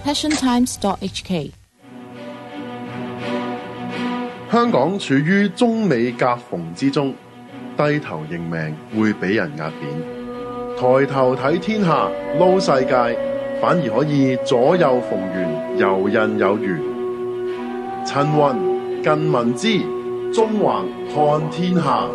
passiontimes.hk。 香港處於中美夾縫之中，低頭認命會俾人壓扁，抬頭睇天下撈世界，反而可以左右逢源，游刃有餘。陳雲近民知，中橫看天下。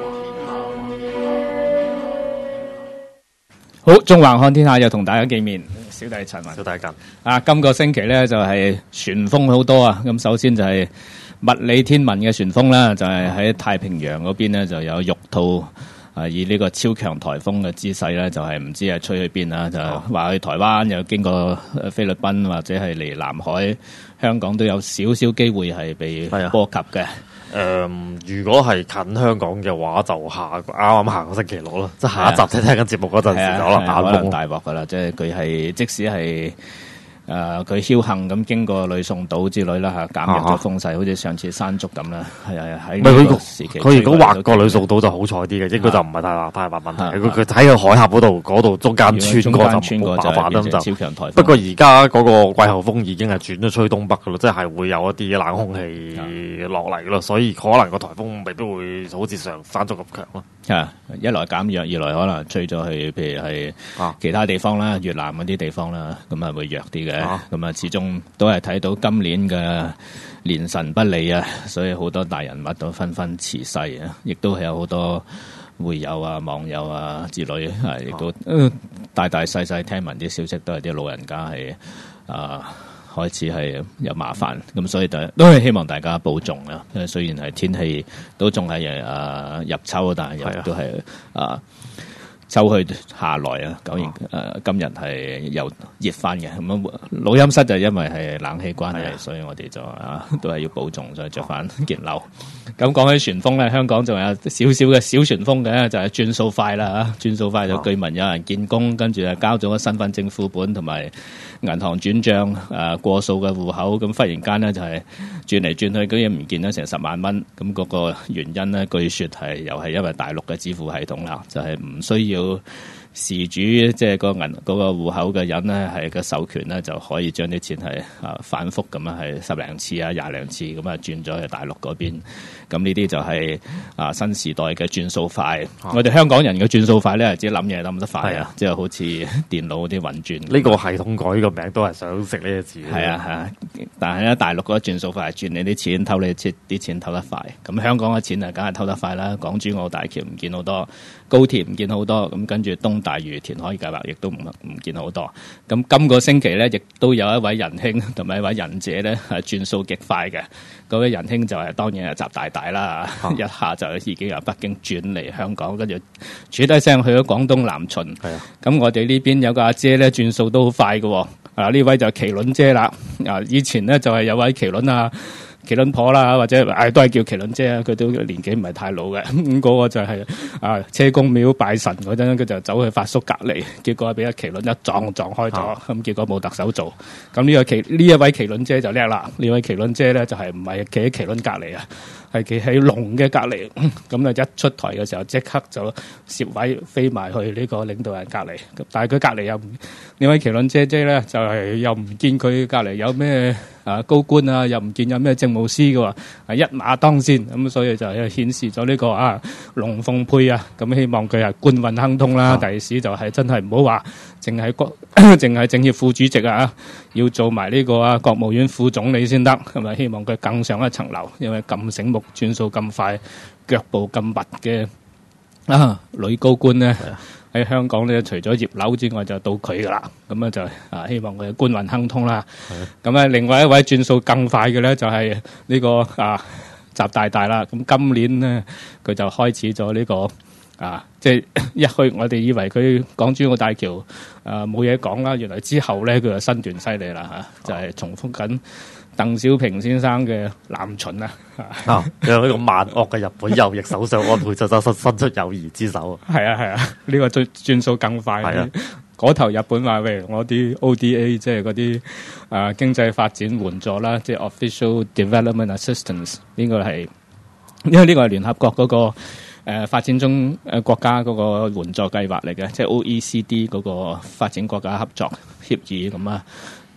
好，中橫看天下又同大家見面，小弟陳雲， 小弟近今個星期咧就係旋風好多啊！咁首先就係物理天文嘅旋風啦，就係喺太平洋嗰邊咧就有玉兔以呢個超強颱風嘅姿勢咧，就係唔知係吹去邊啊，就話去台灣，又經過菲律賓或者係嚟南海，香港都有少少機會係被波及嘅。 如果係近香港嘅話，就啱啱下個星期六咯，即係下一集聽緊節目嗰陣時，可能大鑊噶啦，即係佢係即使係佢僥倖咁經過呂宋島之類啦嚇，減弱咗風勢，好似上次山竹咁啦，係喺呢個時期。 佢如果劃過呂宋島就好彩啲嘅，應該就唔係太大問題。佢喺個海峽嗰度中間穿過就冇辦法啦，就超強颱風。不過而家嗰個季候風已經係轉咗吹東北噶咯，即係會有一啲冷空氣落嚟咯，所以可能個颱風未必會好似上山竹咁強咯。 一來減弱，二來可能吹咗去，譬如係其他地方啦，越南嗰啲地方啦，咁啊會弱啲嘅。咁啊，始終都係睇到今年嘅年神不利啊，所以好多大人物都紛紛辭世啊，亦都係有好多會友啊、網友啊之類，亦都大大細細聽聞啲消息，都係啲老人家係開始係有麻煩，咁所以都係希望大家保重啦。因為雖然係天氣都仲係入秋，但係又都係秋去夏來啊，今日係又熱翻嘅。咁錄音室就因為係冷氣關係，所以我哋就都係要保重，再着翻件褸。咁講起旋風咧，香港仲有少少嘅小旋風嘅，就係轉數快啦。轉數快就據聞有人見工，跟住交咗個身份證副本同埋銀行轉賬過數嘅戶口，咁忽然間咧就係轉嚟轉去，居然唔見咗成10萬蚊。咁嗰個原因咧，據說係又係因為大陸嘅支付系統啦，就係唔需要事主即係嗰個戶口嘅人咧，係個授權咧就可以將啲錢係反覆咁樣係10零次啊、20零次咁轉咗去大陸嗰邊。咁呢啲就係新時代嘅轉數快。我哋香港人嘅轉數快咧，只諗嘢諗得快啊，即係好似電腦啲運轉。 呢個系統改個名都係想食呢個字。 但係咧大陸嗰個轉數快係轉你啲錢，偷你啲錢偷得快。咁香港嘅錢啊，梗係偷得快啦。港珠澳大橋唔見好多，高鐵唔見好多，咁跟住東大嶼填海計劃亦都唔見好多。咁今個星期咧，亦都有一位仁兄同埋一位仁姐咧係轉數極快嘅。嗰位仁兄就係當然係習大啦，一下就已經由北京轉嚟香港，跟住處低聲去咗廣東南巡。咁我哋呢邊有個阿姐咧轉數都好快嘅。呢位就係麒麟姐啦。以前咧就係有位麒麟婆啦，或者都係叫麒麟姐啊，佢都年紀唔係太老嘅。咁嗰個就係車公廟拜神嗰陣，佢就走去發叔隔離，結果俾阿麒麟一撞開咗，咁結果冇特首做。咁呢一位麒麟姐就叻啦，呢位麒麟姐咧就係唔係企喺麒麟隔離啊，係企喺龍嘅隔離。咁一出台嘅時候，即刻就攝位飛埋去呢個領導人隔離。但係佢隔離又呢位麒麟姐姐咧，就係又唔見佢隔離有咩高官啊，又唔見有咩政務司嘅喎，一馬當先。咁所以就顯示咗呢個龍鳳配啊。咁希望佢係官運亨通啦。第時就係真係唔好話淨係政協副主席啊，要做埋呢個國務院副總理先得。咁希望佢更上一層樓，因為咁醒目、轉數咁快、腳步咁密嘅女高官咧。喺香港咧，除咗葉劉之外，就到佢噶啦。咁就希望佢官運亨通啦。咁另外一位轉數更快嘅咧，就係呢個習大啦。咁今年咧，佢就開始咗呢個即係一去，我哋以為佢港珠澳大橋冇嘢講啦，原來之後咧佢就身段犀利啦就係重複緊鄧小平先生嘅南巡啊！ 有呢個萬惡嘅日本右翼首相安倍就伸出友誼之手。 係啊，呢個轉數更快。嗰頭日本話喂，我啲 ODA 即係嗰啲經濟發展援助啦，即係 Official Development Assistance， 呢個係因為呢個係聯合國嗰個發展中國家嗰個援助計劃嚟嘅，即係 OECD 嗰個發展國家合作協議咁啊。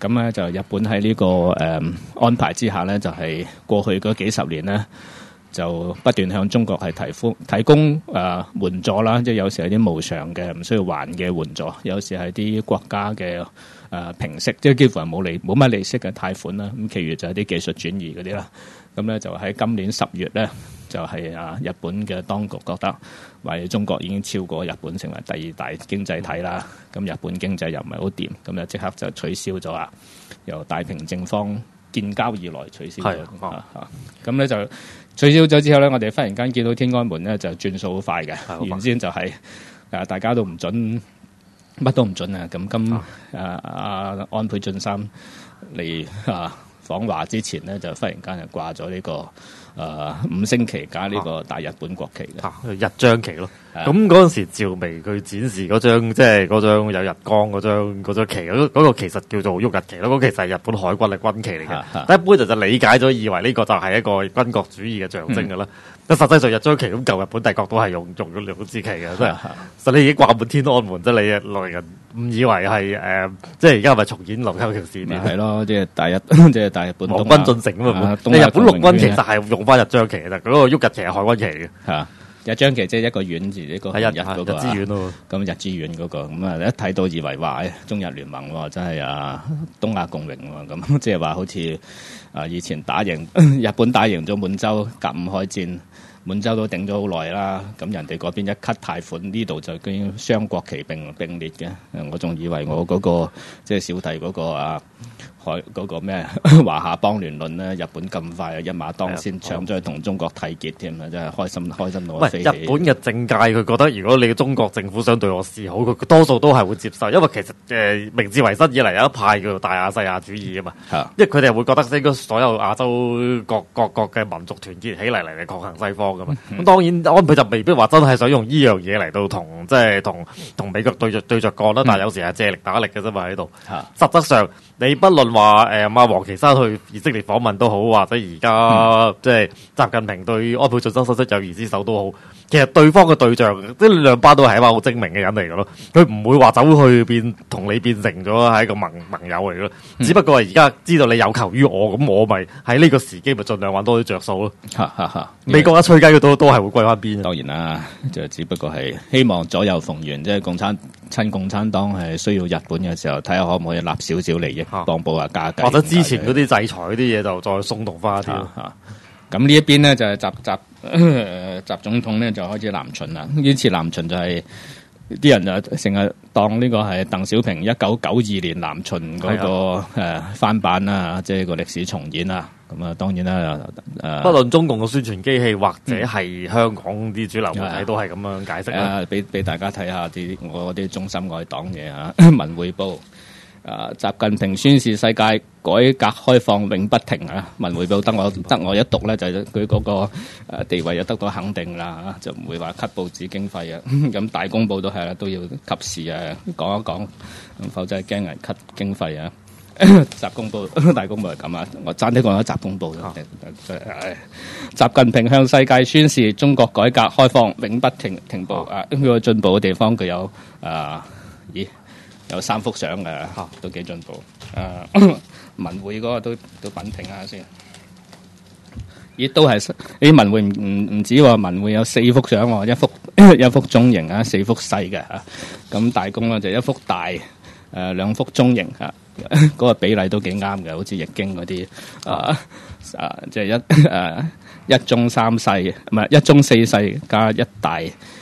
咁咧就日本喺呢個安排之下咧，就係過去嗰幾十年咧，就不斷向中國係提供援助啦，即係有時係啲無償嘅唔需要還嘅援助，有時係啲國家嘅平息，即係幾乎係冇乜利息嘅貸款啦。咁其餘就係啲技術轉移嗰啲啦。咁咧就喺今年10月咧，就係日本嘅當局覺得話中國已經超過日本成為第2大經濟體啦。咁日本經濟又唔係好掂，咁就即刻就取消咗由大平正方建交以來取消咗。咁咧就取消咗之後咧，我哋忽然間見到天安門咧就轉數好快嘅。原先就係大家都唔準，乜都唔準啊。咁安倍晉三嚟訪華之前咧，就忽然間就掛咗呢個5星旗加呢個大日本國旗嘅日章旗咯。咁嗰陣時趙薇佢展示嗰張即係嗰張有日光嗰張旗，嗰個其實叫做旭日旗咯。嗰其實係日本海軍嘅軍旗嚟嘅。但一般就理解咗，以為呢個就係一個軍國主義嘅象徵㗎啦。但實際上日章旗咁舊日本帝國都係用咗兩支旗嘅，真係實你已經掛滿天安門，即係你內人誤以為係即係而家係咪重演琉球條線？ 係咯，即係大日本皇軍進城咁嘛。你日本陸軍其實係用翻日章旗嘅，嗰個旭日旗係海軍旗嚟嘅。 日章旗即係一個丸字，一個日嗰個日之丸咯。 咁日之丸嗰個咁一睇到以為話中日聯盟喎，真係東亞共榮喎。咁即係話好似以前日本打贏咗滿洲甲午海戰，滿洲都頂咗好耐啦。咁人哋嗰邊一 cut 貸款，呢度就已經雙國旗並列嘅。我仲以為我嗰個即係小弟嗰個嗰個咩華夏邦聯論咧，日本咁快一馬當先搶咗去同中國締結添啊！真係開心到飛起。 日本嘅政界佢覺得，如果你嘅中國政府想對我示好，佢多數都係會接受，因為其實明治維新以嚟有一派叫做大亞細亞主義啊嘛。因為佢哋會覺得應該所有亞洲各國嘅民族團結起嚟抗衡西方噶嘛。咁當然安倍就未必話真係想用呢樣嘢嚟到同美國對着幹啦，但係有時係借力打力嘅啫嘛喺度。實質上你不論話王岐山去以色列訪問都好，或者而家即係習近平對安倍晉三伸出友誼之手都好，其實對方嘅對象即係兩班都係一班好精明嘅人嚟嘅咯，佢唔會話走去同你變成咗係一個盟友嚟嘅咯，只不過係而家知道你有求於我，咁我咪喺呢個時機咪盡量揾多啲着數咯。美國一吹雞佢都係會歸翻邊。 當然啦，就只不過係希望左右逢源，即係親共產黨係需要日本嘅時候，睇下可唔可以立少少利益幫補下家計， 或者之前嗰啲制裁嗰啲嘢就再鬆動翻一啲。 咁呢一邊咧就係習總統咧就開始南巡啦。呢次南巡就係啲人就成日當呢個係鄧小平1992年南巡嗰個翻版啦，即係個歷史重演啦。咁啊，當然啦， 不論中共嘅宣傳機器或者係香港啲主流媒體都係咁樣解釋啦。 俾大家睇下我啲忠心愛黨嘢啊，《文匯報》。習近平宣示世界改革開放永不停啊！文匯報得我一讀咧，就佢嗰個地位又得到肯定啦，就唔會話 cut 報紙經費啊。咁大公報都係啦，都要及時講一講，否則係驚人 cut 經費啊。大公報係咁啊，我爭啲講咗習公報啦。習近平向世界宣示中國改革開放永不停步啊！佢個進步嘅地方佢有有3幅相嘅，都幾進步。文匯嗰個都品評下先。亦都係啲文匯唔止喎，文匯有4幅相喎，一幅中型啊，4幅細嘅嚇。咁大公咧就1幅大，2幅中型嚇。嗰個比例都幾啱嘅，好似易經嗰啲即係一中3細，唔係1中4細加1大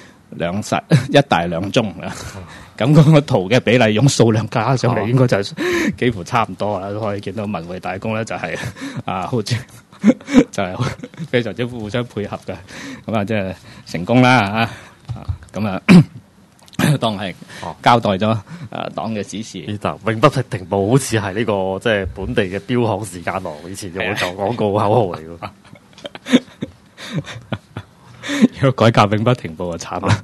2中啊。咁嗰個圖嘅比例用數量加上嚟，應該就幾乎差唔多啦。都可以見到文匯大公咧就係好似就係非常之互相配合嘅。咁啊，即係成功啦咁啊，當係交代咗黨嘅指示。 永不停步好似係呢個即係本地嘅標行時間廊，以前有做廣告口號嚟㗎。 如果改革永不停步就慘啦。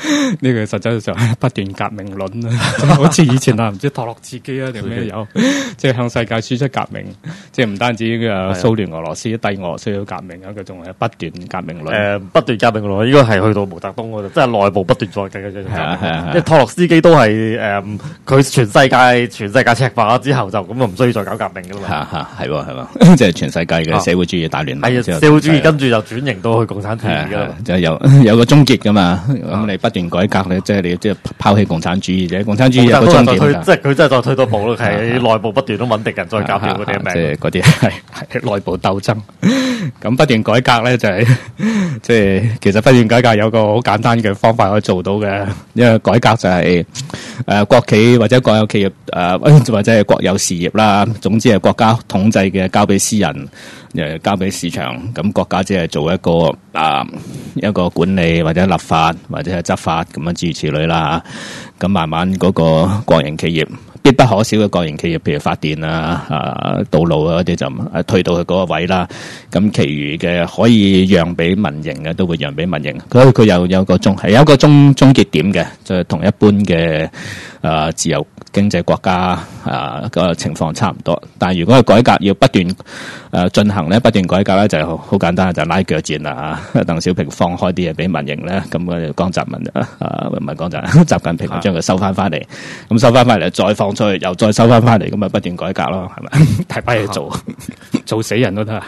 呢個實際上係不斷革命論啊，好似以前啊，唔知托洛茨基啊定咩有，即係向世界輸出革命，即係唔單止蘇聯、俄羅斯、帝俄需要革命啊，佢仲係不斷革命論。 不斷革命論應該係去到毛澤東嗰度，即係內部不斷再繼續。 係即係托洛斯基都係佢全世界赤化之後就咁唔需要再搞革命噶啦嘛。 係喎，即係全世界嘅社會主義大聯盟。 係啊，社會主義跟住就轉型到去共產主義噶啦， 就有個終結噶嘛。咁你不斷改革咧，即係你即係拋棄共產主義啫。共產主義有個終結， 即係佢真係再推多步咯，係內部不斷都揾敵人再搞掉嗰啲命。 即係嗰啲係內部鬥爭。咁不斷改革咧就係即係其實不斷改革有個好簡單嘅方法可以做到嘅，因為改革就係國企或者國有企業或者係國有事業啦，總之係國家統制嘅交俾私人，交俾市場，咁國家只係做一個管理或者立法或者係執法咁樣諸如此類啦。咁慢慢嗰個國營企業必不可少嘅國營企業，譬如發電道路啊嗰啲就推到去嗰個位啦。咁其餘嘅可以讓俾民營嘅都會讓俾民營。佢有有個終結點嘅，就係同一般嘅自由經濟國家個情況差唔多。但係如果係改革要不斷進行咧，不斷改革咧就好簡單，就拉腳戰啦。鄧小平放開啲嘢俾民營咧，咁江澤民唔係江澤，習近平將佢收翻嚟，咁收翻嚟再放出去，又再收翻嚟，咁咪不斷改革咯，係咪？大把嘢做，做死人都得。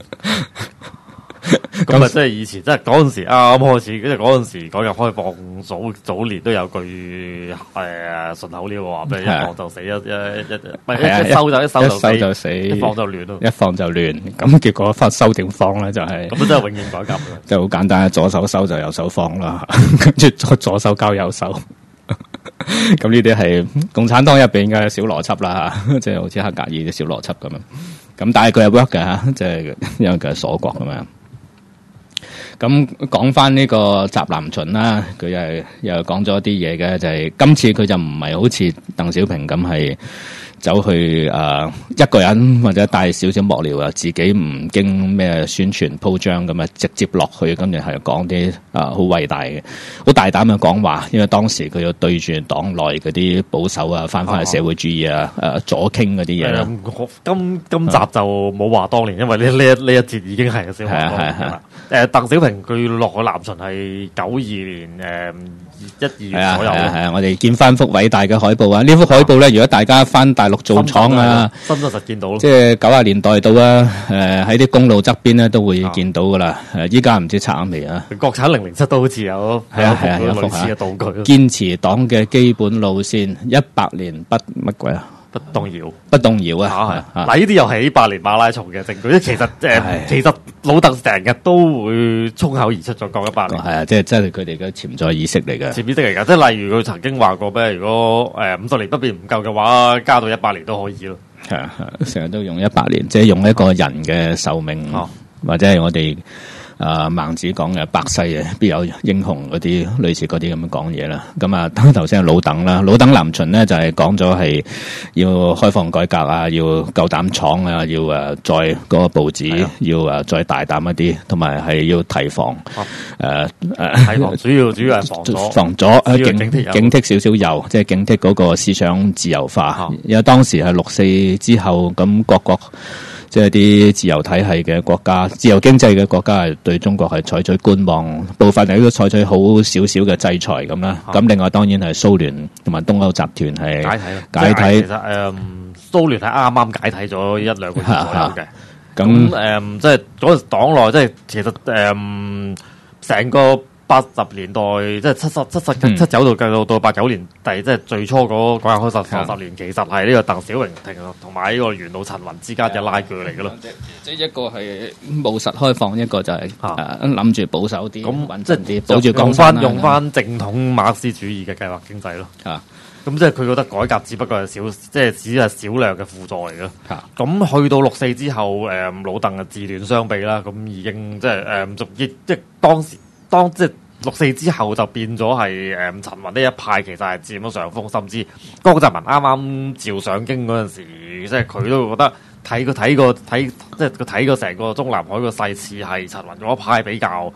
咁啊，即係以前，即係嗰陣時啱啱開始，即係嗰陣時改革開放早年都有句順口溜話咩？一放就死，一收就死，一放就亂咯， 一放就亂。咁結果收定放咧就係咁，真係永遠改革嘅。 就好簡單，左手收就右手放啦，跟住左手交右手。咁呢啲係共產黨入邊嘅小邏輯啦，即係好似黑格爾嘅小邏輯咁樣。咁但係佢係 work 嘅吓，即係因為佢係鎖國咁樣。咁講翻呢個翟南巡啦，佢又講咗啲嘢嘅，就係今次佢就唔係好似鄧小平咁係走去一個人或者帶少少幕僚啊，自己唔經咩宣傳鋪張咁啊，直接落去，跟住係講啲好偉大嘅、好大膽嘅講話。因為當時佢要對住黨內嗰啲保守啊、翻去社會主義左傾嗰啲嘢啦。 今集就冇話當年，因為呢一節已經係小學啦。鄧小平佢落去南巡係92年1、2月左右。 係我哋見翻幅偉大嘅海報啊！呢幅海報咧，如果大家翻大陸做廠啊， 深圳實見到咯。即係90年代到啊，喺啲公路側邊咧都會見到噶啦。依家唔知拆咗未啊？ 國產007都好似有有類似嘅道具。 堅持黨嘅基本路線，100年不乜鬼啊？ 不動搖啊！ 嗱，呢啲又係100年馬拉松嘅證據。其實老鄧成日都會衝口而出咗講100年。 係啊，即係真係佢哋嘅潛在意識嚟嘅。 潛意識嚟㗎，即係例如佢曾經話過咩？如果50年不變唔夠嘅話，加到100年都可以咯。 係成日都用100年，即係用一個人嘅壽命，或者係我哋。孟子講嘅百世必有英雄嗰啲類似嗰啲咁樣講嘢啦。咁啊，頭先係老鄧啦，老鄧南巡咧就係講咗係要開放改革啊，要夠膽闖啊，要再嗰個步子要再大膽一啲，同埋係要提防提防主要係防咗警惕少少右，即係警惕嗰個思想自由化。因為當時係6·4之後，咁各國。即係啲自由體系嘅國家、自由經濟嘅國家係對中國係採取觀望，部分係都採取好少少嘅制裁咁啦。咁另外當然係蘇聯同埋東歐集團係解體。 其實蘇聯係啱啱解體咗1-2個月左右嘅。咁即係嗰陣黨內，即係其實成個80年代，即係79度計到89年，即係最初嗰改革開放10年，其實係呢個鄧小平同埋呢個元老陳雲之間嘅拉鋸嚟嘅咯。 即係一個係務實開放，一個就係諗住保守啲，穩陣啲，保住江山用翻正統馬克思主義嘅計劃經濟咯。咁即係佢覺得改革只不過係只係少量嘅輔助嚟嘅咯。咁去到6·4之後，老鄧嘅自亂相比啦，咁已經即係當即係6·4之後就變咗係陳雲呢一派，其實係佔咗上風，甚至江澤民啱啱照上京嗰陣時，即係佢都覺得睇過成個中南海個勢似係陳雲嗰一派比較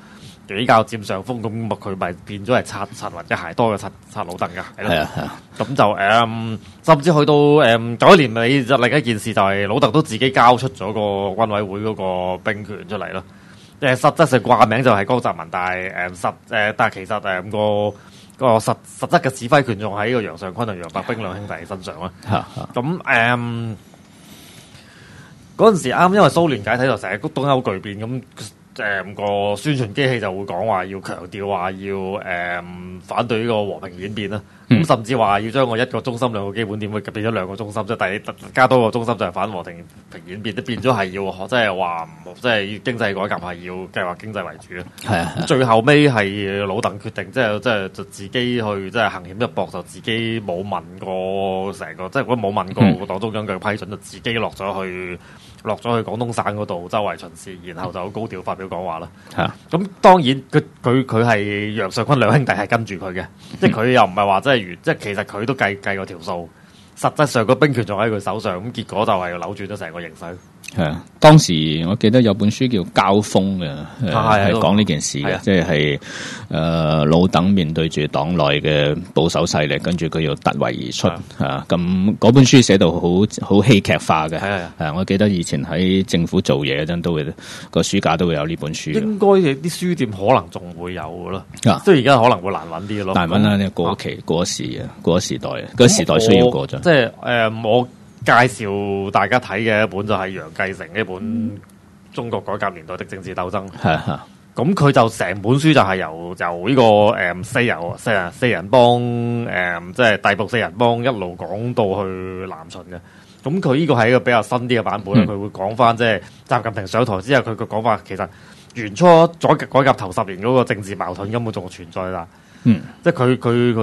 比較佔上風，咁佢咪變咗係擦或者鞋多嘅擦魯鄧㗎，係啊，咁就甚至去到9年尾就另一件事就係魯鄧都自己交出咗個軍委會嗰個兵權出嚟咯。實質上掛名就係江澤民，但係其實個實質嘅指揮權仲喺個楊尚昆同楊白冰兩兄弟身上啦。咁嗰陣時啱，因為蘇聯解體就成日東歐巨變咁。個宣傳機器就會講話要強調話要反對呢個和平演變啦，咁甚至話要將個一個中心兩個基本點會變咗兩個中心，即係加多個中心就係反和平演變，都變咗係要即係話即係經濟改革係要計劃經濟為主啦。係啊，最後尾係魯鄧決定，就自己去即係行險一搏，就自己冇問過成個，即係如果冇問過黨中央嘅批准，就自己落咗去廣東省嗰度周圍巡視，然後就高調發表講話啦。咁當然佢係楊尚昆兩兄弟係跟住佢嘅，即係佢又唔係話即係其實佢都計過條數，實質上個兵權仲喺佢手上，咁結果就係扭轉咗成個形勢。 係啊，當時我記得有本書叫《交鋒》嘅，係講呢件事嘅，即係魯鄧面對住黨內嘅保守勢力，跟住佢要突圍而出啊！咁嗰本書寫到好戲劇化嘅，係我記得以前喺政府做嘢嗰陣，都會個暑假都會有呢本書。應該啲書店可能仲會有嘅咯，即係而家可能會難揾啲咯。難揾啦，你過期過時啊，過咗時代，個時代需要過咗。 即係我介紹大家睇嘅一本就係楊繼成呢本《中國改革年代的政治鬥爭》。咁佢就成本書就係由呢個四人幫即係逮捕四人幫一路講到去南巡嘅。咁佢呢個係一個比較新啲嘅版本，佢會講翻即係習近平上台之後，佢講法其實原初改革頭10年嗰個政治矛盾根本仲存在啦。即係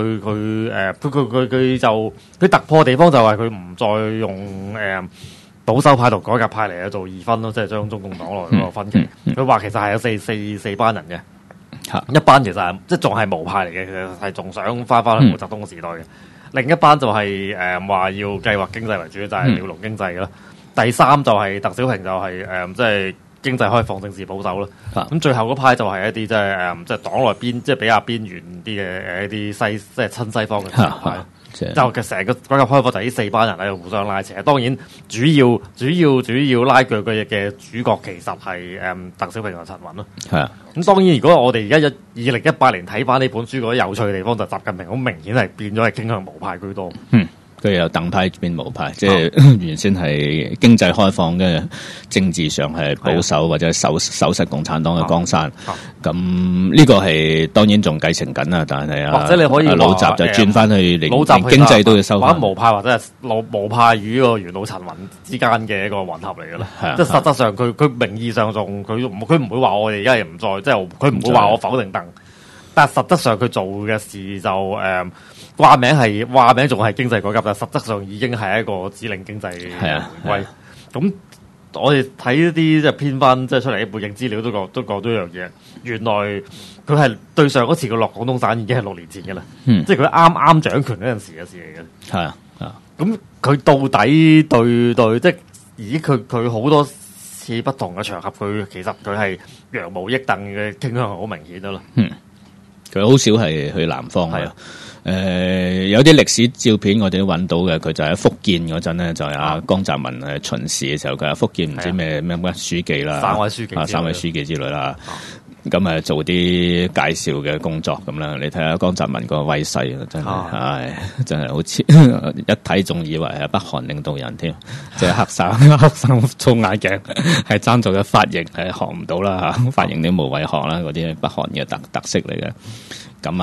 佢突破地方就係佢唔再用保守派同改革派嚟做二分咯，即係將中共黨內嗰個分歧。佢話其實係有四班人嘅，一班其實係即係仲係毛派嚟嘅，其實係仲想翻去毛澤東嘅時代嘅。另一班就係話要計劃經濟為主，就係鳥籠經濟嘅啦。第三就係鄧小平就係即係經濟開放、政治保守啦。咁最後嗰派就係一啲即係黨內邊即係比較邊緣啲嘅一啲即係親西方嘅派。就成個改革開放就係呢四班人喺度互相拉扯。當然主要拉鋸嘅主角其實係鄧小平同陳雲咯。係啊。咁當然如果我哋而家2018年睇翻呢本書，嗰啲有趣嘅地方就習近平好明顯係變咗係傾向毛派居多。佢由鄧派變毛派，即係原先係經濟開放嘅，政治上係保守或者守實共產黨嘅江山。咁呢個係當然仲繼承緊啦，但係或者你可以老習就轉翻去連經濟都要收翻。 毛派或者係毛派與個元老陳雲之間嘅一個混合嚟嘅啦。即係實質上佢名義上仲佢唔會話我哋而家係唔再，即係佢唔會話我否定鄧，但係實質上佢做嘅事就話名仲係經濟改革，但實質上已經係一個指令經濟回歸。咁我哋睇一啲即係編翻即係出嚟嘅背景資料都講咗一樣嘢，原來佢係對上嗰次佢落廣東省已經係6年前嘅啦，即係佢啱掌權嗰陣時嘅事嚟嘅。係啊，咁佢到底對即係而佢好多次不同嘅場合，佢其實佢係羊毛益鄧嘅傾向好明顯㗎啦。 佢好少係去南方嘅。有啲歷史照片我哋都揾到嘅，佢就喺福建嗰陣咧，就係阿江澤民巡視嘅時候，佢喺福建唔知咩書記啦，省委書記之類啦，咁做啲介紹嘅工作咁啦。你睇下江澤民個威勢，真係真係好似一睇仲以為係北韓領導人添，即係黑衫粗眼鏡，係爭咗嘅髮型係學唔到啦嚇，髮型啲無謂學啦，嗰啲北韓嘅特色嚟嘅。咁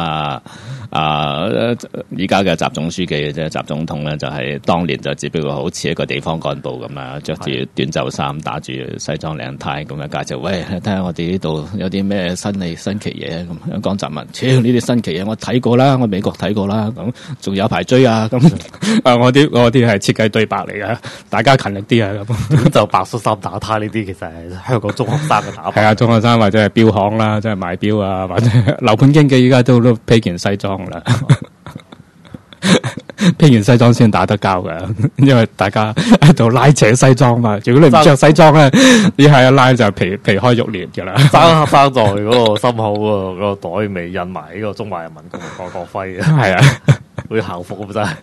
而家嘅習總書記即係習總統咧，就係當年就只不過好似一個地方幹部咁啦，着住短袖衫，打住西裝領呔咁樣介紹，喂，睇下我哋呢度有啲咩新奇嘢咁。江澤民，呢啲新奇嘢我睇過啦，我美國睇過啦，咁仲有排追啊！咁我啲係設計對白嚟嘅，大家勤力啲啊！咁就白恤衫打呔呢啲，其實係香港中學生嘅打扮。 係啊，中學生或者係錶行啦，即係買錶啊，或者樓盤經紀依家都披件西裝啦。 披完西裝先打得交嘅，因為大家喺度拉扯西裝嘛。如果你唔着西裝咧，你係一拉就皮開肉裂噶啦。 生在嗰個心口嗰個袋尾印埋呢個中華人民共和國國徽嘅，係啊，好似校服咁真係。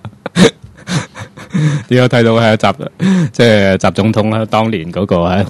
點解睇到係即係習總統啦？當年嗰個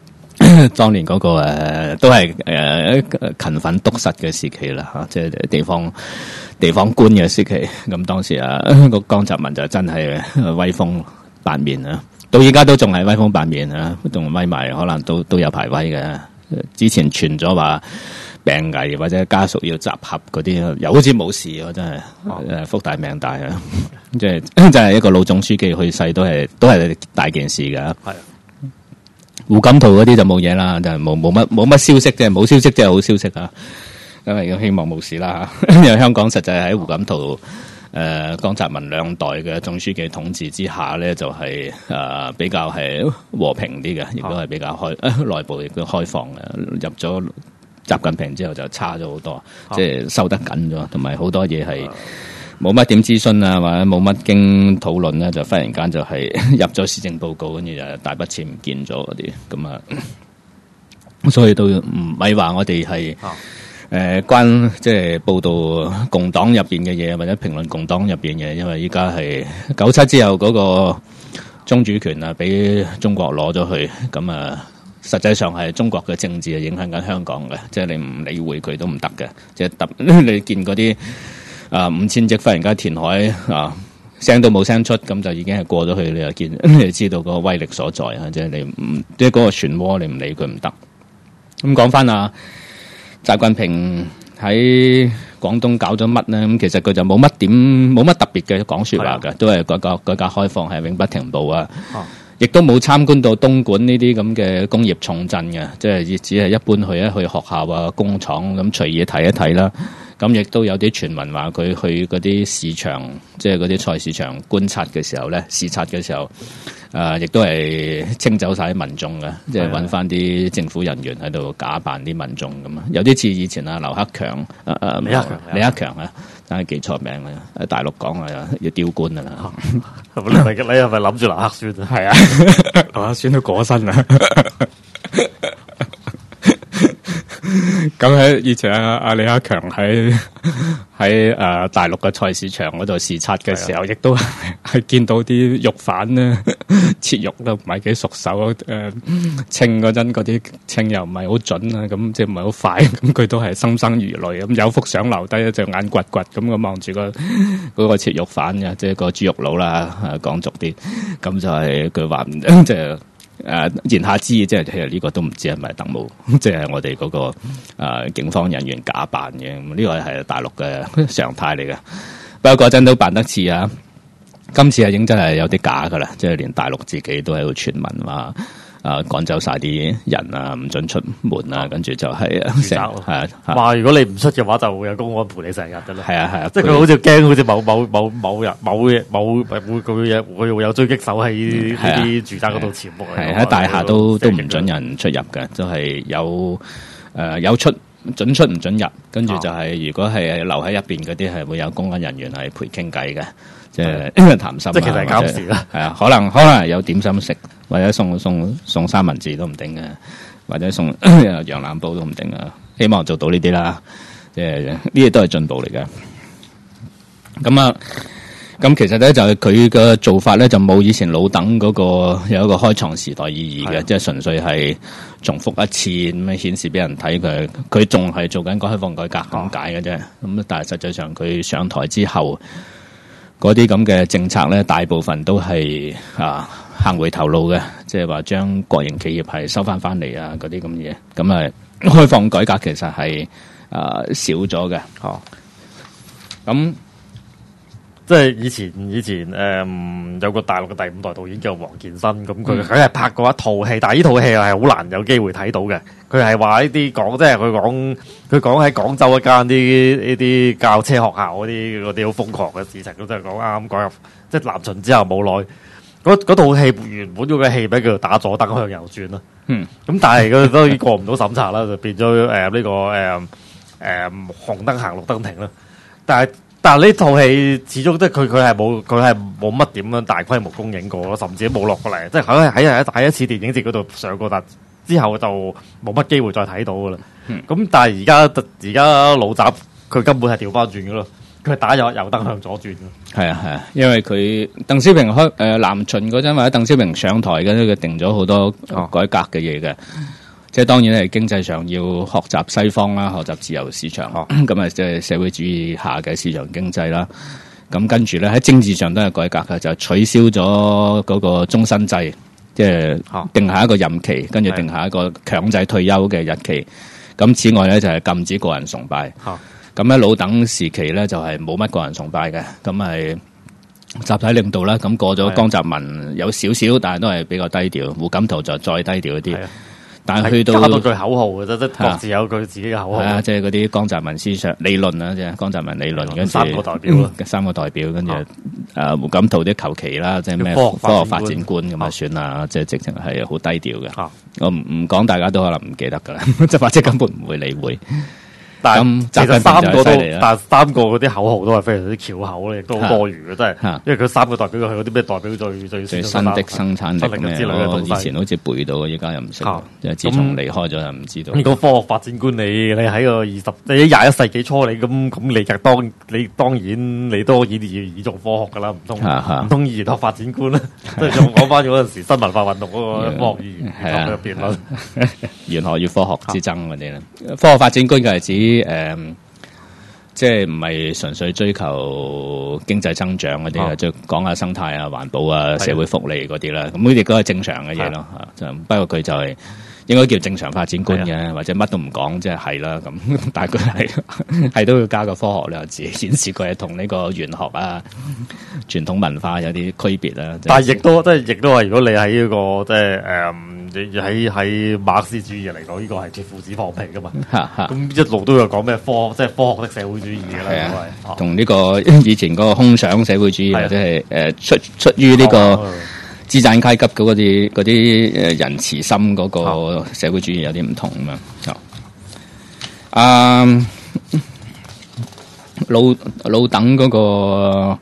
都係勤奮篤實嘅時期啦嚇，即係地方官嘅時期。咁當時個江澤民就真係威風八面啊！到依家都仲係威風八面啊，仲威埋，可能都有排威嘅。之前傳咗話病危或者家屬要集合嗰啲，又好似冇事喎，真係福大命大啊！即係真係一個老總書記去世都係大件事㗎。係。胡錦濤嗰啲就冇嘢啦，就冇乜消息，即係冇消息，即係好消息啊！因為希望冇事啦嚇。因為香港實際喺胡錦濤、江澤民兩代嘅總書記統治之下咧，就係比較係和平啲嘅，亦都係比較內部亦都開放嘅。入咗習近平之後就差咗好多，即係收得緊咗，同埋好多嘢係冇乜點諮詢啊，或者冇乜經討論咧，就忽然間就係入咗施政報告，跟住就大筆錢唔見咗嗰啲，咁啊，所以都唔係話我哋係關即係報道共黨入邊嘅嘢，或者評論共黨入邊嘅嘢，因為依家係97之後嗰個中主權啊，俾中國攞咗去，咁啊，實際上係中國嘅政治係影響緊香港嘅，即係你唔理會佢都唔得嘅，即係你見嗰啲。5000億忽然間填海聲都冇聲出，咁就已經係過咗去。你又見，你就知道個威力所在啊！即係你唔即係嗰個漩渦，你唔理佢唔得。咁講翻習近平喺廣東搞咗乜咧？咁其實佢就冇乜特別嘅講說話嘅，都係改革開放係永不停步啊！亦都冇參觀到東莞呢啲咁嘅工業重鎮嘅，即係只係一般去學校啊、工廠咁隨意睇一睇啦。咁亦都有啲傳聞話佢去嗰啲市場，即係嗰啲菜市場觀察嘅時候咧，視察嘅時候，亦都係清走晒啲民眾嘅，即係揾翻啲政府人員喺度假扮啲民眾咁啊，有啲似以前劉克強，李克強啊，但係記錯名啦，喺大陸講啊要丟官啊啦， 你係咪諗住劉克孫啊？係啊，劉克孫都過身啦。咁喺以前阿李克強喺大陸嘅菜市場嗰度視察嘅時候，亦都係見到啲肉販咧切肉都唔係幾熟手，稱嗰陣嗰啲稱又唔係好準啊，咁即係唔係好快，咁佢都係心生疑慮，咁有幅相留低，一隻眼掘掘咁咁望住嗰個切肉販嘅，即係個豬肉佬啦，講俗啲，咁就係佢話即係。言下之意，即係其實呢個都唔知係咪特務，即係我哋嗰個警方人員假扮嘅，咁呢個係大陸嘅常態嚟嘅。不過嗰陣都扮得似啊，今次已經真係有啲假噶啦，即係連大陸自己都喺度傳聞話趕走晒啲人啊，唔准出門啊，跟住就係話如果你唔出嘅話，就會有公安陪你成日噶啦。係啊， 即係佢好似驚，好似某人會有狙擊手喺呢啲住宅嗰度潛伏。 係喺大廈都唔准人出入嘅，就係有出准出唔准入，跟住就係如果係留喺入邊嗰啲係會有公安人員係陪傾偈嘅。即係談心， 即係其實係監視啦。 係啊，可能係有點心食，或者送三文治都唔定嘅，或者送羊腩煲都唔定啊。希望做到呢啲啦，即係呢啲都係進步嚟嘅。咁其實咧就係佢嘅做法咧就冇以前老鄧嗰個有一個開創時代意義嘅，即係純粹係重複一次咁樣顯示俾人睇佢仲係做緊開放改革咁解嘅啫。咁但係實際上佢上台之後。嗰啲咁嘅政策咧，大部分都係行回頭路嘅，即係話將國營企業係收翻嚟啊，嗰啲咁嘢。咁開放改革其實係少咗嘅。咁即係以前有個大陸嘅第5代導演叫黃建新，咁佢係拍過一套戲，但係呢套戲係好難有機會睇到嘅。佢係話呢啲講，即係佢講喺廣州一間呢啲教車學校嗰啲好瘋狂嘅事情，咁就係講啱講入即係南巡之後冇耐，嗰套戲原本嗰個戲名叫做打左燈向右轉啦。咁但係佢都已經過唔到審查啦，就變咗呢個紅燈行綠燈停啦。但係但係呢套戲始終即係佢係冇乜點樣大規模公映過咯，甚至都冇落過嚟，即係喺一次電影節嗰度上過，但之後就冇乜機會再睇到噶啦。咁但係而家老雜佢根本係調翻轉噶咯，佢係打右燈向左轉。 係啊，因為佢鄧小平南巡嗰陣或者鄧小平上台嘅佢定咗好多改革嘅嘢嘅。即係當然係經濟上要學習西方啦，學習自由市場，咁啊即係社會主義下嘅市場經濟啦。咁跟住咧喺政治上都係改革嘅，就取消咗嗰個終身制，即係定下一個任期，跟住定下一個強制退休嘅日期。咁此外咧就係禁止個人崇拜。咁喺老鄧時期咧就係冇乜個人崇拜嘅，咁係集體領導啦。咁過咗江澤民有少少，但係都係比較低調。胡錦濤就再低調一啲。但係去到加多句口號嘅啫，即各自有佢自己嘅口號。 係啊，即係嗰啲江澤民思想理論啊，即係江澤民理論。跟住三個代表啦， 三個代表，跟住胡錦濤啲求其啦，即係咩科學發展觀咁啊算啦，即係直情係好低調嘅。我唔講，大家都可能唔記得㗎啦，即係或者根本唔會理會。 但其實三個嗰啲口號都係非常之翹口咧，亦都好多餘嘅，真係。因為佢三個代表佢嗰啲咩代表最新的生產力咩？我以前好似背到，依家又唔識。即係自從離開咗就唔知道。 呢個科學發展觀，你喺個你喺21世紀初，你當然你都以做科學㗎啦，唔通醫學發展觀咧？即係仲講翻嗰陣時新文化運動嗰個科學嘅辯論， 玄學與科學之爭嗰啲咧。科學發展觀嘅係指。即係唔係純粹追求經濟增長嗰啲啊，即係講下生態啊、環保啊、社會福利嗰啲啦。咁呢啲都係正常嘅嘢咯。就不過佢就係應該叫正常發展觀嘅，或者乜都唔講，即係啦。咁但係佢係都要加個科學兩字，顯示佢係同呢個玄學啊、傳統文化有啲區別啦。 但係亦都係，如果你喺呢個即係喺馬克思主義嚟講，呢個係叫父子放屁噶嘛。咁一路都有講咩科學的社會主義嘅啦， 同呢個以前嗰個空想社會主義或者係出於呢個資產階級嗰啲仁慈心嗰個社會主義有啲唔同咁樣。老鄧嗰個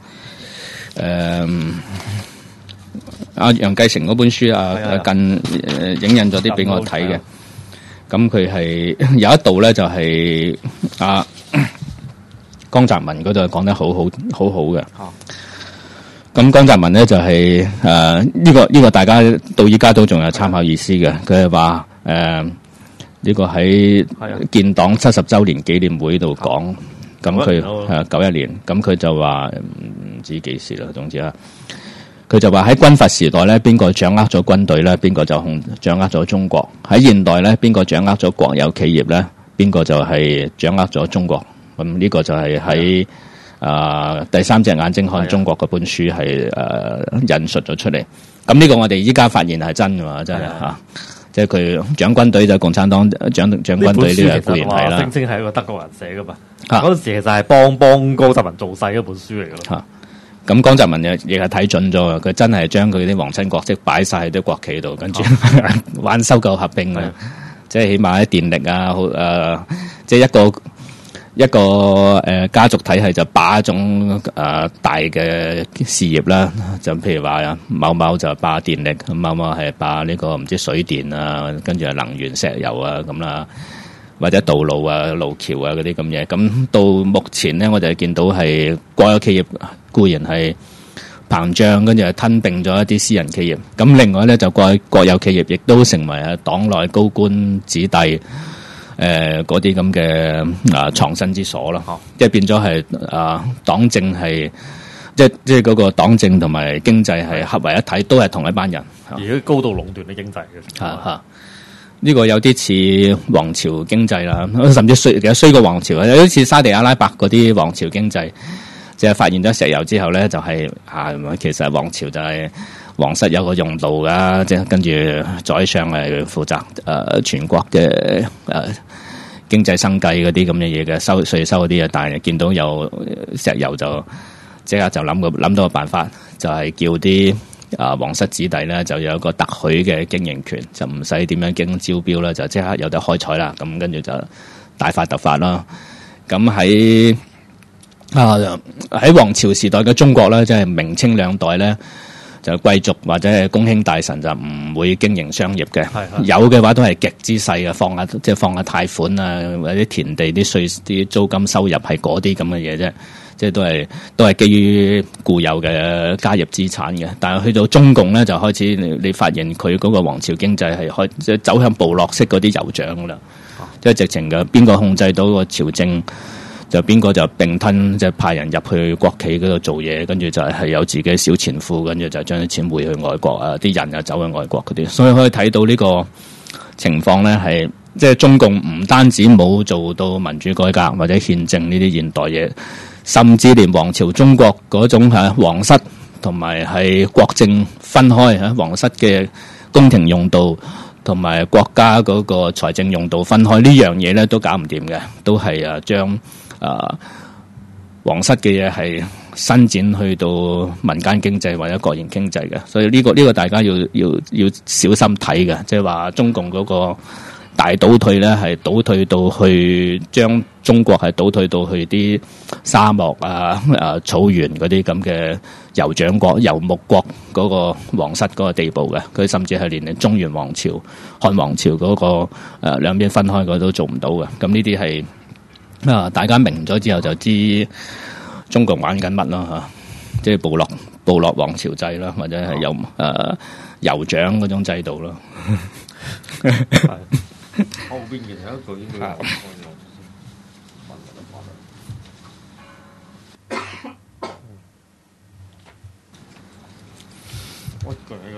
楊繼成嗰本書近影印咗啲俾我睇嘅，咁佢係有一度咧就係江澤民嗰度講得好好嘅。咁江澤民咧就係呢個大家到依家都仲有參考意思嘅。佢係話呢個喺建黨70週年紀念會度講，咁佢91年，咁佢就話唔知幾時啦，總之啊。佢就話喺軍閥時代咧，邊個掌握咗軍隊咧，邊個就掌握咗中國。喺現代咧，邊個掌握咗國有企業咧，邊個就係掌握咗中國。咁呢個就係喺第三隻眼睛看中國嗰本書係引述咗出嚟。咁呢個我哋依家發現係真㗎嘛，真係嚇。即係佢掌軍隊就共產黨掌軍隊呢個固然係啦。 聲稱係一個德國人寫㗎嘛。嗰陣時其實係幫江澤民做勢一本書嚟㗎咯。 咁江澤民亦係睇準咗，佢真係將佢啲皇親國戚擺晒喺啲國企度，跟住玩收購合併啊！即係起碼喺電力啊，即係一個家族體系就霸一種大嘅事業啦。就譬如話某某就霸電力，某某係霸呢個唔知水電啊，跟住係能源石油啊咁啦。或者道路啊、路橋啊嗰啲咁嘢，咁到目前咧，我哋見到係國有企業固然係膨脹，跟住係吞併咗一啲私人企業。咁另外咧，就國有企業亦都成為黨內高官子弟嗰啲咁嘅藏身之所啦。即係變咗係黨政係即係嗰個黨政同埋經濟係合為一體，都係同一班人。 而家高度壟斷嘅經濟嘅。 呢個有啲似皇朝經濟啦，甚至其實衰過皇朝，有啲似沙地阿拉伯嗰啲皇朝經濟，即係發現咗石油之後咧，就係其實皇朝就係皇室有個用度噶，即係跟住宰相係負責全國嘅經濟生計嗰啲咁嘅嘢嘅稅收嗰啲啊，但係見到有石油就即刻就諗到個辦法，就係叫啲皇室子弟咧就有一個特許嘅經營權，就唔使點樣經招標啦，就即刻有得開採啦。咁跟住就大發特發啦。咁喺喺王朝時代嘅中國咧，即係明清兩代咧，就貴族或者係公卿大臣就唔會經營商業嘅，有嘅話都係極之細嘅，放下貸款啊，或者田地啲稅啲租金收入係嗰啲咁嘅嘢啫，即係都係基於固有嘅家業資產嘅。但係去到中共咧，就開始你發現佢嗰個王朝經濟係即係走向部落式嗰啲酋長噶啦，即係直情嘅邊個控制到個朝政，就邊個就併吞，即係派人入去國企嗰度做嘢，跟住就係有自己小錢庫，跟住就將啲錢匯去外國啊，啲人又走去外國嗰啲，所以可以睇到呢個情況咧，係即係中共唔單止冇做到民主改革或者憲政呢啲現代嘢，甚至連王朝中國嗰種皇室同埋係國政分開，皇室嘅宮廷用度同埋國家嗰個財政用度分開呢樣嘢咧，都搞唔掂嘅，都係將皇室嘅嘢係伸展去到民間經濟或者國營經濟嘅，所以呢個大家要小心睇嘅，即係話中共嗰個大倒退咧，係倒退到去將中國係倒退到去啲沙漠草原嗰啲咁嘅酋長國、游牧國嗰個皇室嗰個地步嘅，佢甚至係連中原王朝、漢王朝嗰個兩邊分開嗰都做唔到嘅，咁呢啲係。大家明咗之後就知中國玩緊乜咯嚇，即係部落王朝制啦，或者係酋長嗰種制度咯。 後邊其實一句應該我句喺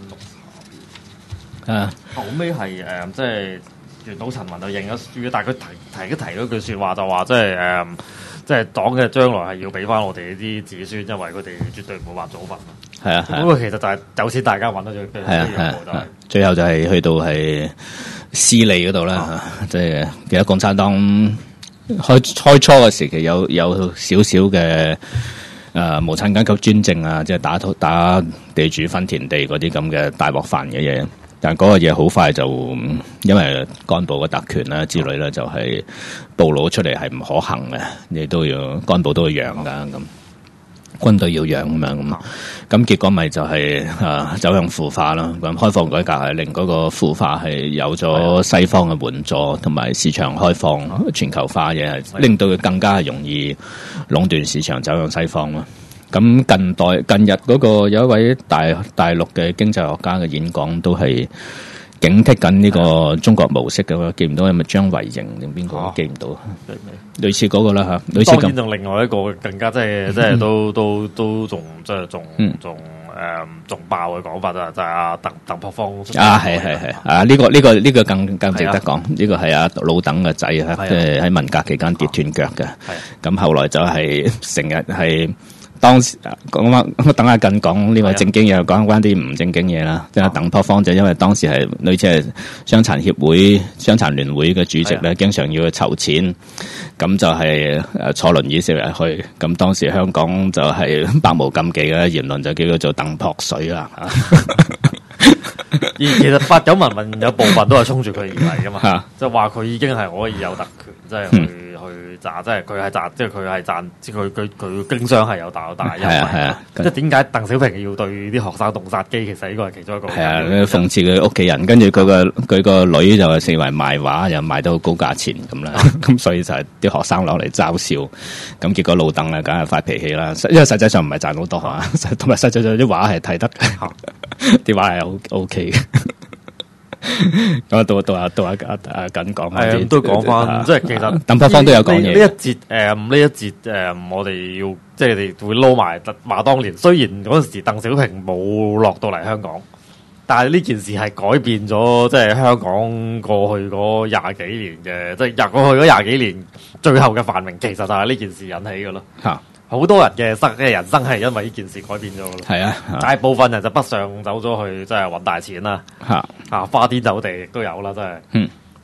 個M6後尾係即係。袁島陳文就認咗輸，但係佢提嗰句説話就話，即係黨嘅將來係要俾翻我哋啲子孫，因為佢哋絕對唔會話早瞓。係啊，不過其實就係有錢大家揾得最最後就係去到係私利嗰度啦，即係其實共產黨開初嘅時期有少少嘅無產階級專政啊，即係打地主分田地嗰啲咁嘅大鑊飯嘅嘢。但嗰個嘢好快就因為幹部嘅特權啦之類啦，就係暴露出嚟係唔可行嘅，你都要幹部都要讓噶，咁軍隊要讓咁樣咁結果咪就係走向腐化啦。咁開放改革係令嗰個腐化係有咗西方嘅援助，同埋市場開放、全球化嘅，係令到佢更加容易壟斷市場，走向西方咯。咁近日嗰個有一位大陸嘅經濟學家嘅演講，都係警惕緊呢個中國模式嘅。我記唔到係咪張維迎定邊個？記唔到，類似嗰個啦嚇。類似咁。當然仲另外一個更加即係都仲即係仲爆嘅講法就係阿鄧樸方係呢個更值得講。呢個係阿老鄧嘅仔即係喺文革期間跌斷腳嘅。咁後來就係成日係。當時講翻，等下近講呢個正經嘢，講翻啲唔正經嘢啦。即係鄧樸方就因為當時係類似係傷殘協會、傷殘聯會嘅主席咧，經常要去籌錢，咁就係坐輪椅成日去。咁當時香港就係百無禁忌嘅言論，就叫佢做鄧樸水啦。而其實八九民有部分都係衝住佢而嚟噶嘛，就話佢已經係可以有特權，即係去賺，即係佢係賺，即係佢係賺，即係佢經商係有大優勢。即係點解鄧小平要對啲學生動殺機？其實呢個係其中一個。係啊， 諷刺佢屋企人，跟住佢個女就係成為賣畫，又賣到好高價錢咁啦。咁所以就係啲學生攞嚟嘲笑。咁結果老鄧啊，梗係發脾氣啦。因為實際上唔係賺好多嚇，同埋實際上啲畫係睇得，啲畫係好 OK 嘅。咁到阿緊講翻， 都講翻，即係其實鄧樸方都有講嘢。 呢一節我哋要即係你會撈埋話當年，雖然嗰陣時鄧小平冇落到嚟香港，但係呢件事係改變咗，即係香港過去嗰廿幾年嘅，即係過去嗰廿幾年最後嘅繁榮，其實就係呢件事引起嘅咯。好多人嘅人生係因為呢件事改變咗嘅咯。係啊，大部分人就北上走咗去，即係揾大錢啦。花天酒地亦都有啦，真係。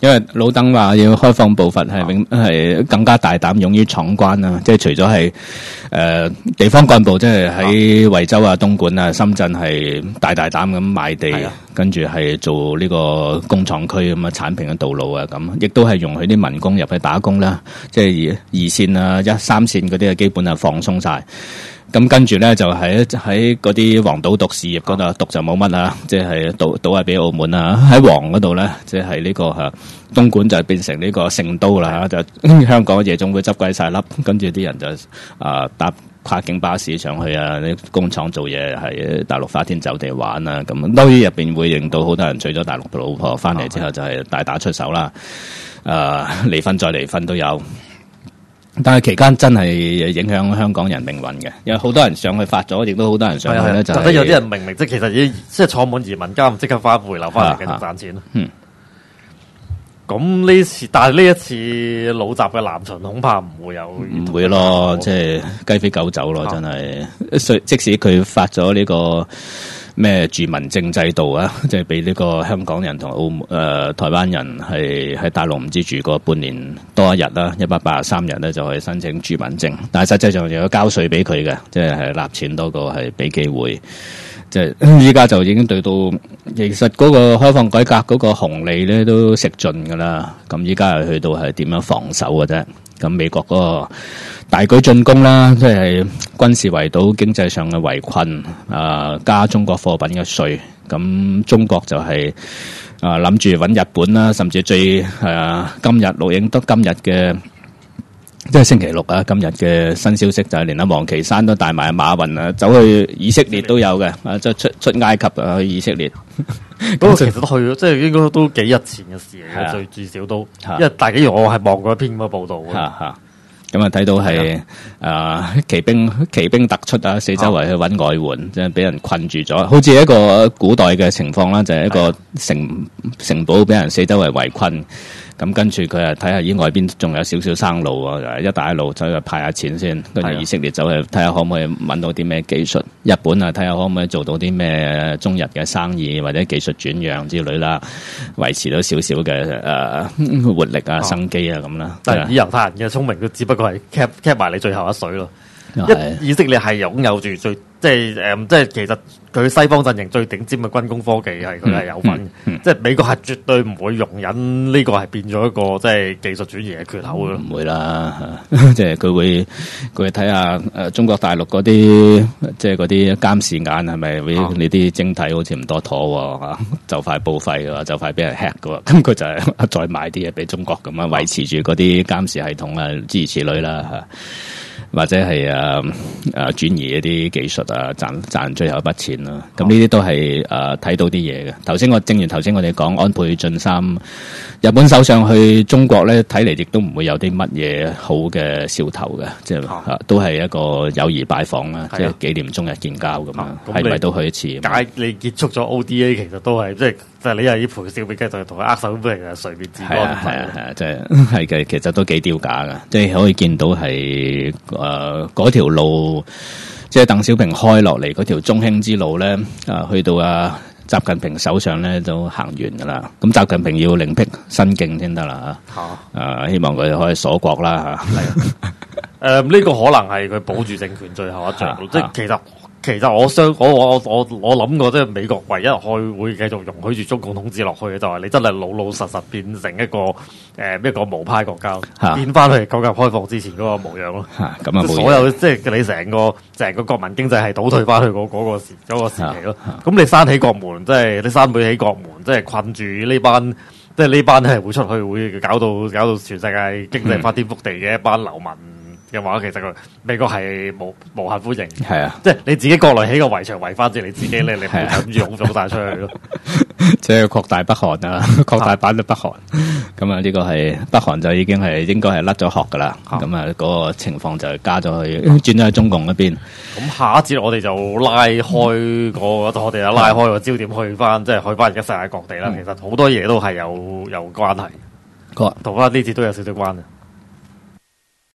因為老鄧話要開放步伐係更加大膽，勇於闖關啦。即係除咗係地方幹部，即係喺惠州啊、東莞啊、深圳係大膽咁買地，跟住係做呢個工廠區咁啊，剷平嘅道路啊，咁亦都係容許啲民工入去打工啦。即係二線啊、三線嗰啲啊，基本係放鬆晒。咁跟住咧就喺嗰啲黃賭毒事業嗰度，毒就冇乜啦，即係賭係俾澳門啦。喺黃嗰度咧，即係呢個東莞就變成呢個聖都啦，就香港夜總會執鬼晒粒，跟住啲人就搭跨境巴士上去啊，啲工廠做嘢係大陸花天酒地玩啊，咁當然入邊會令到好多人娶咗大陸嘅老婆翻嚟之後就係大打出手啦，離婚再離婚都有。但係期間真係影響香港人命運嘅，有好多人上去發咗，亦都好多人上去咧就係有啲人明即係其實已經即係坐滿移民監，即刻回流翻嚟繼續賺錢咯。咁呢次，但係呢一次老習嘅南巡恐怕唔會有， 唔會咯，即係雞飛狗走咯，真係。即使佢發咗呢個咩住民證制度啊，即係俾呢個香港人同台灣人係喺大陸唔知住過半年多一日啦，183日咧就可以申請住民證，但係實際上又要交稅俾佢嘅，即係納錢多過係俾機會。即係依家就已經對到，其實嗰個開放改革嗰個紅利咧都食盡噶啦，咁依家係去到係點樣防守嘅啫。咁美國嗰個大舉進攻啦，即係軍事圍堵、經濟上嘅圍困，加中國貨品嘅稅。咁中國就係諗住揾日本啦，甚至今日錄影得今日嘅。即係星期六啊！今日嘅新消息就係連阿王岐山都帶埋馬雲啊，走去以色列都有嘅，即係出埃及啊，去以色列。 咁其實都去咗，即係應該都幾日前嘅事嚟嘅，至少都。因為大幾我係望過一篇咁嘅報道嘅。 咁啊睇到係奇兵突出啊，四周圍去揾外援，即係俾人困住咗，好似一個古代嘅情況啦，就係一個城堡俾人四周圍圍困。咁跟住佢睇下外邊仲有少少生路啊，一帶一路走去派下錢先，跟住以色列走去睇下可唔可以揾到啲咩技術，日本啊睇下可唔可以做到啲咩中日嘅生意或者技術轉讓之類啦，維持到少少嘅活力啊生機啊咁啦。 但係以猶太人嘅聰明，都只不過係 cap 埋你最後一水咯。以色列係擁有住最即係其實佢西方陣營最頂尖嘅軍工科技係佢係有份，即係美國係絕對唔會容忍呢個係變咗一個即係技術轉移嘅缺口咯。 唔會啦，即係佢會睇下中國大陸嗰啲即係嗰啲監視眼係咪你啲晶體好似唔多妥喎，就快報廢㗎，就快俾人 hack 㗎，咁佢就係再買啲嘢俾中國咁樣維持住嗰啲監視系統啊，諸如此類啦嚇。或者係轉移一啲技術啊，賺最後一筆錢啦。咁呢啲都係睇到啲嘢嘅。正如頭先我哋講安倍晉三，日本首相去中國咧，睇嚟亦都唔會有啲乜嘢好嘅兆頭嘅，即係都係一個友誼拜訪啦，即係紀念中日建交咁啊，係咪都去一次？ 你結束咗 ODA，其實都係即係你又要陪笑俾繼續同佢握手，本嚟就隨便自安。 係即係嘅，其實都幾丟架噶，即係可以見到係嗰條路，即係鄧小平開落嚟嗰條中興之路咧，去到習近平手上咧都行完噶啦。咁習近平要另闢新徑先得啦嚇。希望佢可以鎖國啦嚇。 呢個可能係佢保住政權最後一仗，即係其實我諗過，即係美國唯一會繼續容許住中共統治落去嘅，就係你真係老老實實變成一個無派國家，變翻去改革開放之前嗰個模樣咯。咁啊，所有即係你成個國民經濟係倒退翻去嗰個時期咯。咁你閂起國門，即係你閂起國門，即係困住呢班，即係呢班係會出去，會搞到全世界經濟翻天覆地嘅一班流民嘅話，其實美國係無限歡迎，係啊，即係你自己國內起個圍牆圍翻住你自己咧，你唔諗住湧晒出去咯。 即係擴大北韓啊，擴大版嘅北韓。咁啊，呢個係北韓就已經係應該係甩咗殼噶啦。咁啊，嗰個情況就加咗去，轉咗去中共嗰邊。咁下一節我哋就拉開我哋就拉開個焦點去翻，即係去翻而家世界各地啦。其實好多嘢都係有關係，同翻呢節都有少少關嘅。